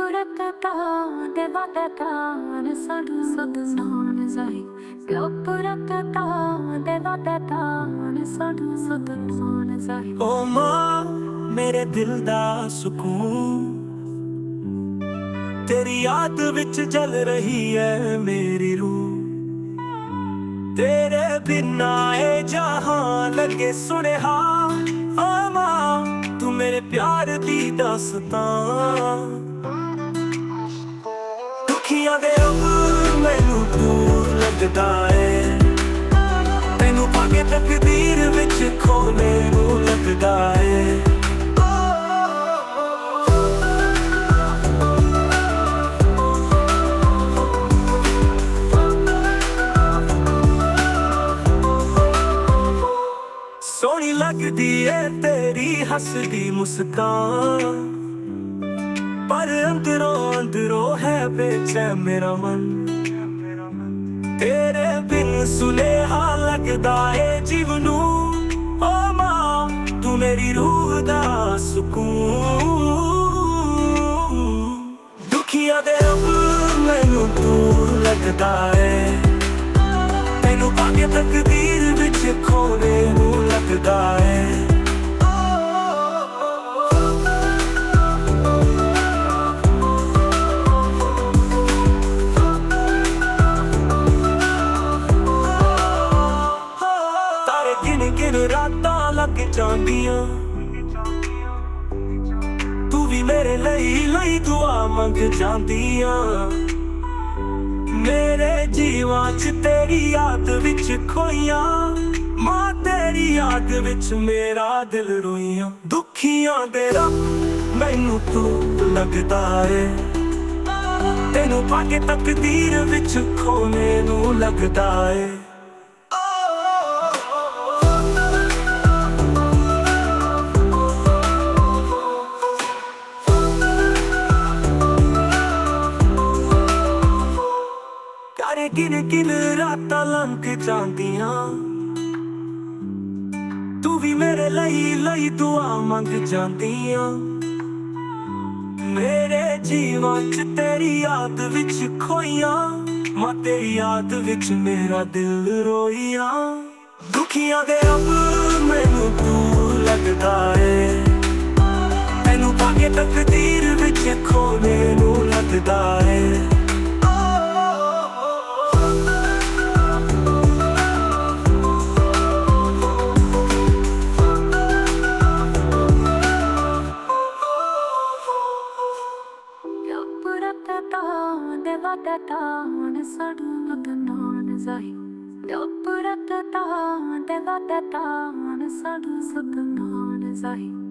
Göpürteta, devateta, sadu sadnan zai. Göpürteta, devateta, sadu sadnan zai. ਓ ਮਾਂ ਮੇਰੇ ਦਿਲ ਦਾ ਸਕੂਨ ਤੇਰੀ ਯਾਦ ਵਿੱਚ ਜਲ ਰਹੀ ਹੈ ਮੇਰੀ ਰੂਹ ਤੇਰੇ ਬਿਨਾ ਇਹ ਜਹਾਂ ਲੱਗੇ ਸੁਨੇਹਾ ਓ ਮਾਂ ਤੂੰ ਮੇਰੇ ਪਿਆਰ ਦੀ ਦਾਸਤਾਂ ਦੁਖੀਆਂ ਦੇ ਰੰਗ ਮੈਨੂੰ ਦੂਰ ਲੱਗਦਾ ਏ ਤੈਨੂੰ ਪਾ ਕੇ ਤਕਦੀਰ ਵਿੱਚ ਖੋਲੇ ਨੂੰ ਲੱਗਦਾ ਏ ਸੋਹਣੀ ਲੱਗਦੀ ਏ ਤੇਰੀ ਹੱਸਦੀ ਮੁਸਕਾਨ ਪਰ ਅੰਦਰੋਂ ਅੰਦਰੋਂ ਹੈ ਬੇਚੈਨ ਮੇਰਾ ਮਨ ਤੇਰੇ ਬਿਨ ਸੁਨੇਹਾ ਲੱਗਦਾ ਏ ਜੀਵ ਨੂੰ ਓ ਮਾਂ ਤੂੰ ਮੇਰੀ ਰੂਹ ਦਾ ਸਕੂਨ ਦੁਖੀਆਂ ਦੇ ਰੱਬ ਮੈਨੂੰ ਦੂਰ ਲੱਗਦਾ ਏ ਤੈਨੂੰ ਪਾ ਕੇ ਤਕਦੀਰ ਵਿੱਚ ਖੋਲੇ ਨੂੰ ਲੱਗਦਾ ਏ ਰਾਤਾਂ ਲੱਗ ਜਾਂਦੀਆਂ ਤੂੰ ਵੀ ਮੇਰੇ ਲਈ ਦੁਆ ਮੰਗ ਜਾਂਦੀਆਂ ਮੇਰੇ ਜੀਵਾਂ 'ਚ ਤੇਰੀ ਯਾਦ ਵਿੱਚ ਖੋਈਆਂ ਮਾਂ ਤੇਰੀ ਯਾਦ ਵਿੱਚ ਮੇਰਾ ਦਿਲ ਰੋਈਆਂ ਦੁਖੀਆਂ ਦੇ ਰੱਬ ਮੈਨੂੰ ਤੂੰ ਲੱਗਦਾ ਏ ਤੈਨੂੰ ਪਾ ਕੇ ਤਕਦੀਰ ਵਿੱਚ ਖੋਲੇ ਨੂੰ ਲੱਗਦਾ ਏ ਗਿਨ ਰਾਤਾਂ ਲੰਘ ਜਾਂਦੀਆਂ ਤੂੰ ਵੀ ਮੇਰੇ ਲਈ ਦੁਆ ਮੰਗ ਜਾਂਦੀਆਂ ਮੇਰੇ ਜੀਵਾਂ 'ਚ ਤੇਰੀ ਯਾਦ ਵਿੱਚ ਖੋਈਆਂ ਮਾਂ ਤੇਰੀ ਯਾਦ ਵਿੱਚ ਮੇਰਾ ਦਿਲ ਰੋਈਆਂ ਦੁਖੀਆਂ ਦੇ ਰੱਬ ਮੈਨੂੰ ਤੂੰ ਲੱਗਦਾ ਏ ਤੈਨੂੰ ਪਾ ਕੇ ਤਕਦੀਰ ਵਿੱਚ ਖੋਲੇ ਨੂੰ ਲੱਗਦਾ ਏ Devateta, sadu sadnan zai. Göpürteta, devateta, sadu sadnan zai.